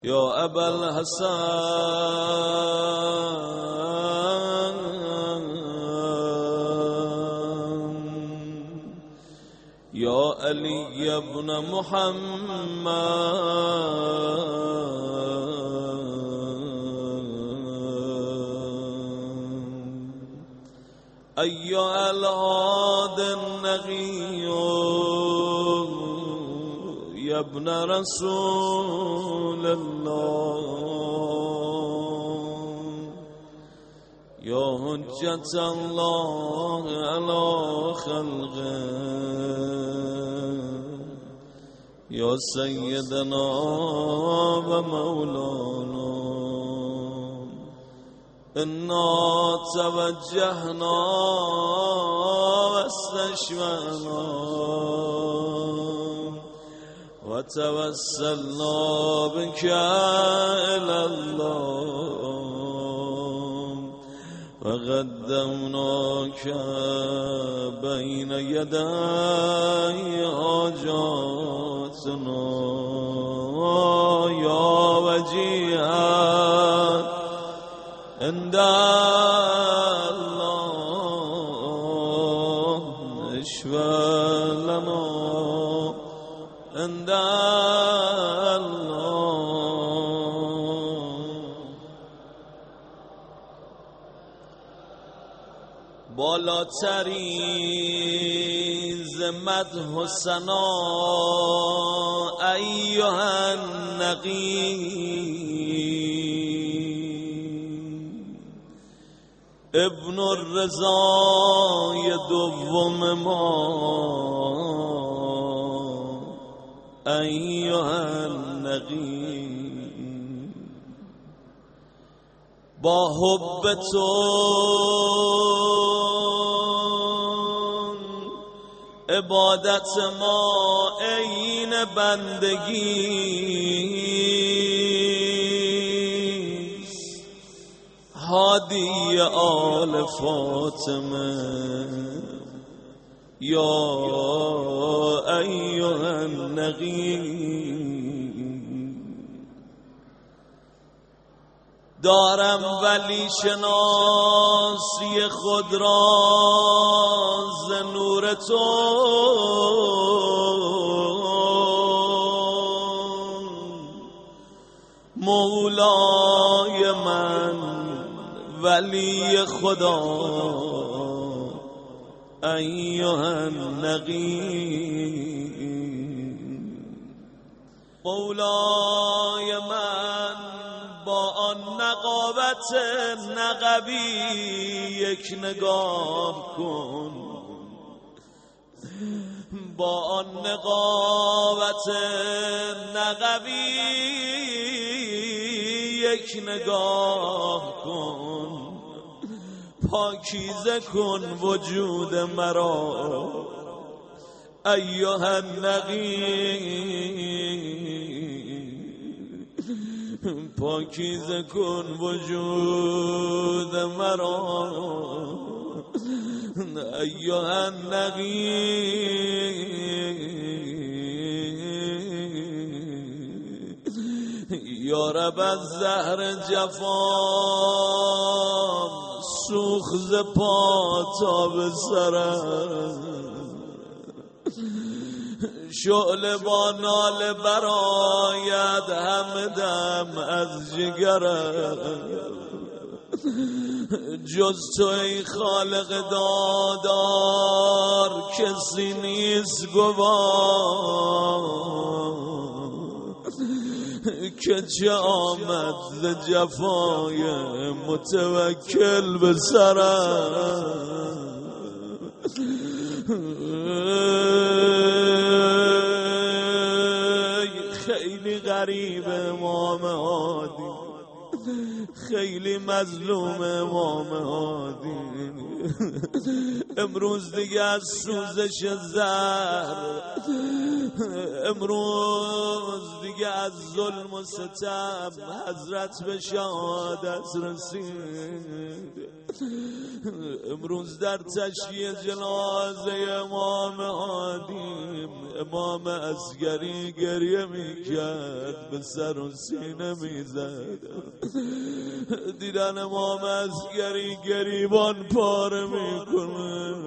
يا أبا الحسن يا علي بن محمد أيها الهادي النقي يا ابن رسول الله يا حجة الله على خلقه يا سيدنا ومولانا إنا توجهنا واستشفعنا وتوسلنا بك إلى الله وقدمناك بين يدي حاجاتنا يا وجيها عند الله اشفع لنا عند الله. بالاترین ز مدح و ثنا ایها النقی ابن الرضای دوم ما ایها النقی با حب تو عبادت ما عین بندگی هادی آل فاطمه یا ایها النقی دارم ولی شناسی خود را ز نور تو مولای من ولی خدا ایها النقی مولای من با آن نقابت نقبی یک نگاه کن با آن نقابت نقبی یک نگاه کن پاکیزه کن وجود مرا ایها النقی پاکیزه کن وجود مرا ایها النقی یا رب از زهر جفام سوخت ز پا تا به سرم شعله با ناله براید همدم از جگرم جز تو ای خالق دادار کسی نیست گواه که چه آمد ز جفای متوکل به سرم خیلی غریب امام هادی خیلی مظلوم امام هادی. امروز دیگه از سوزش زهر، امروز دیگه از ظلم و ستم حضرت به شهادت رسید. امروز در تشییع جنازه امام هادی امام عسگری گریه میکرد، به سر و سینه میزد. دیدن امام عسگری گریبان پاره میکنه،